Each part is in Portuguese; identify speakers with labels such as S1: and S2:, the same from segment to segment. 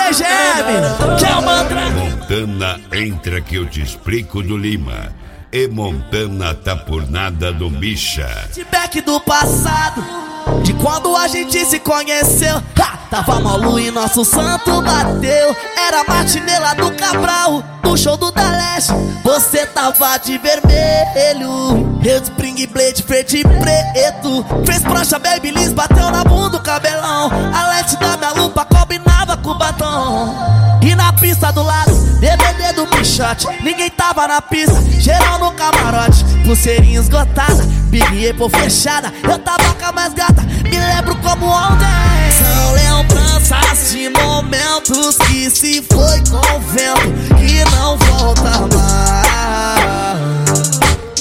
S1: CGM, que é o Mandrake.
S2: Montana, entra que eu te explico do Lima. E Montana tá por nada do Misha.
S1: Feedback do passado, de quando a gente se conheceu. Ha! Tava malu e nosso santo bateu. Era matinela do Cabral, no show do Da Leste. Você tava de vermelho, eu de Spring Blade verde e preto. Fez prancha Babyliss, bateu na bunda o cabelão. A lente da minha lupa combinava com o batom. E na pista do lado, DVD do Pichote. Ninguém tava na pista, geral no camarote. Pulseirinha esgotada, Big Apple fechada. Eu tava com a mais gata, me lembro como ontem. São lembranças de momentos que se foi com o vento, que não volta mais.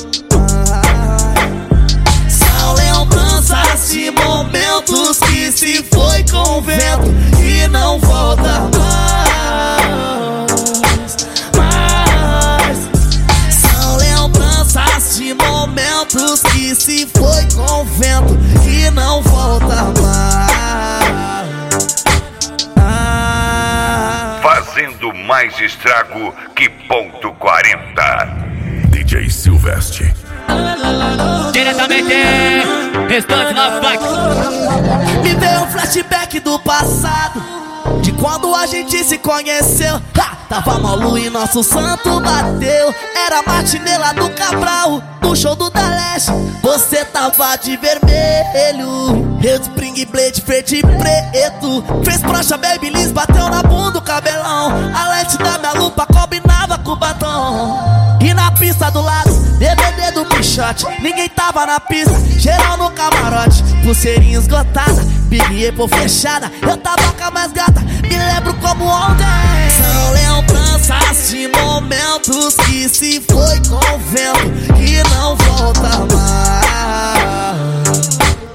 S1: São lembranças de momentos que se foi com o vento, que não volta mais. São lembranças de momentos que se foi com o vento, que não volta mais.
S2: Fazendo mais estrago que ponto 40.
S3: DJ Silvestre.
S4: Diretamente, restante na faca.
S1: Me veio um flashback do passado, de quando a gente se conheceu. Ha! Tava malu e nosso santo bateu. Era matinela do Cabral, no show do Da Leste. Você tava de vermelho, eu de Spring Blade verde e preto. Fez prancha Babyliss, bateu na bunda o cabelão. A lente da minha lupa combinava com o batom. E na pista do lado, DVD do Pichote. Ninguém tava na pista, geral no camarote. Pulseirinha esgotada, Big Apple fechada. Eu tava com a mais gata, me lembro como ontem. São lembranças de momentos que se foi com o vento, que não volta mais.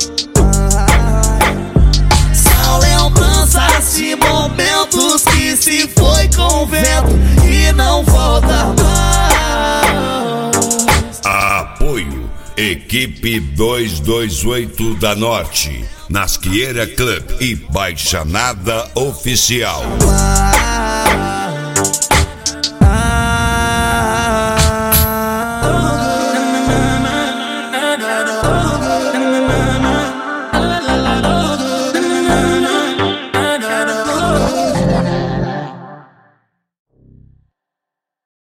S1: São lembranças de momentos que se foi com o vento, que não volta mais.
S2: Apoio Equipe 228 da Norte, Nasqueira Club e Baixanada Oficial.